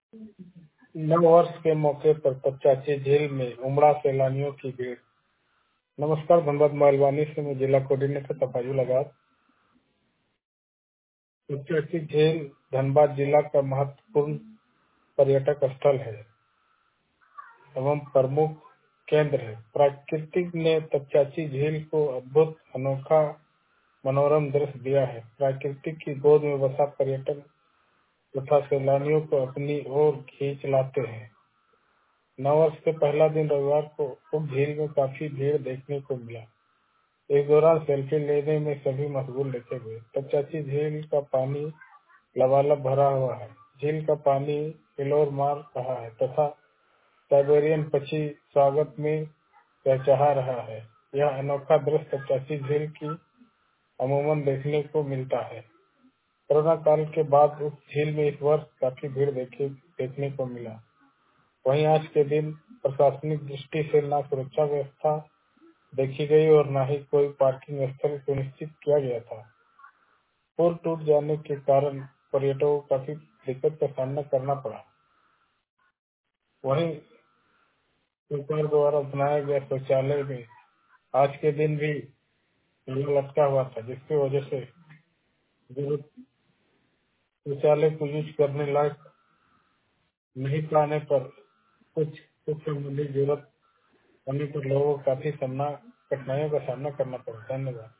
नव वर्ष के मौके पर पचाची झील में उमड़ा सैलानियों की भीड़। नमस्कार, धनबाद मालवानी से मैं जिला कोऑर्डिनेटर तपाजू लगात। पचाची झील धनबाद जिला का महत्वपूर्ण पर्यटक स्थल है एवं प्रमुख केंद्र है। प्राकृतिक ने पचाची झील को अद्भुत, अनोखा, मनोरम दृश्य दिया है। प्राकृतिक की गोद में बसा पर्यटन तथा सैलानियों को अपनी ओर खींच लाते हैं। नववर्ष के पहला दिन रविवार को झील में काफी भीड़ देखने को मिला। इस दौरान सेल्फी लेने में सभी मशगूल देखे गए। पचाची झील का पानी लबालब भरा हुआ है। झील का पानी हिलोर मार रहा है तथा साइबेरियन पक्षी स्वागत में चहचहा रहा है। यह अनोखा दृश्य पचाची झील की अमूमन देखने को मिलता है। कोरोना काल के बाद उस झील में इस वर्ष काफी भीड़ देखने को मिला। वहीं आज के दिन प्रशासनिक दृष्टि से न सुरक्षा व्यवस्था देखी गई और न ही कोई पार्किंग स्थल सुनिश्चित किया गया था। पुल टूट जाने के कारण पर्यटकों को काफी दिक्कत का सामना करना पड़ा। वहीं सरकार द्वारा बनाया गया शौचालय में आज के दिन भी ताला लटका हुआ था, जिसकी वजह से शौचालय को यूज करने लायक नहीं पाने पर कुछ संबंधित जरूरत होने पर लोगों को काफी कठिनाइयों का सामना करना पड़ा। धन्यवाद।